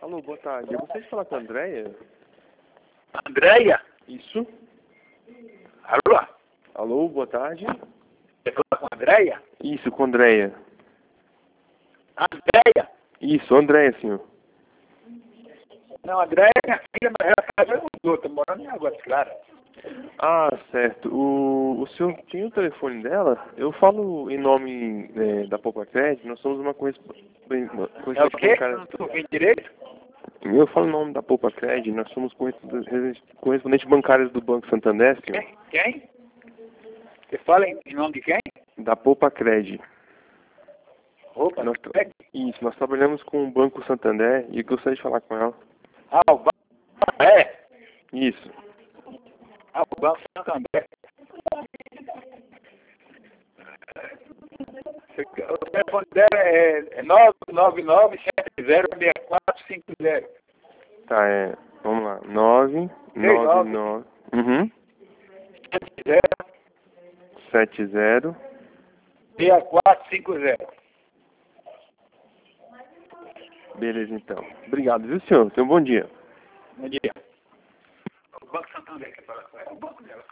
Alô, boa tarde. Eu gostaria de falar com a Andréia. Andréia? Isso. Alô? Alô, boa tarde. Você fala com a Andréia? Isso, com a Andréia. Andréia? Isso, Andréia, senhor. Não, Andréia é minha filha, mas ela casou com outra, morando em Águas Claras. Ah, certo. O senhor tem o telefone dela? Eu falo em nome da Poupa Crédito. Nós somos uma correspondente É o quê? bancária. Não estou ouvindo direito? Eu falo em nome da Poupa Crédito. Nós somos correspondentes bancários do Banco Santander, senhor. Quem? Você fala em nome de quem? Da Poupa Crédito. Opa, Isso, nós trabalhamos com o Banco Santander e eu gostaria de falar com ela. Ah, o Banco é? Isso. Ah, o Banco Santander. O telefone dela é 999-70-6450. Tá, vamos lá. 999. Uhum. 70. 6450. Beleza, então. Obrigado, viu, senhor? Tenha um bom dia. Bom dia. O Banco Santander quer falar com ela. O banco dela.